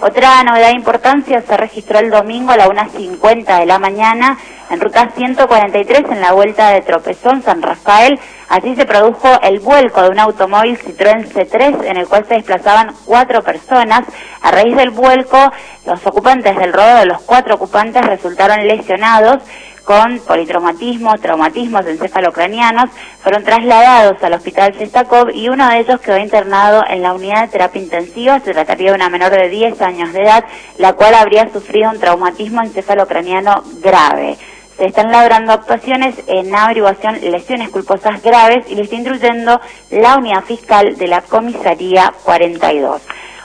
Otra novedad de importancia se registró el domingo a la 1:50 de la mañana en ruta 143 en la vuelta de Tropezón, San Rafael. Allí se produjo el vuelco de un automóvil Citroën C3 en el cual se desplazaban 4 personas. A raíz del vuelco, los ocupantes del rodeo de los 4 ocupantes resultaron lesionados con politraumatismos, traumatismos encefalocranianos, fueron trasladados al hospital Shestakov y uno de ellos quedó internado en la unidad de terapia intensiva. Se trataría de una menor de 10 años de edad, la cual habría sufrido un traumatismo encefalocraniano grave. Se están labrando actuaciones en averiguación lesiones culposas graves y lo está instruyendo la unidad fiscal de la comisaría 42.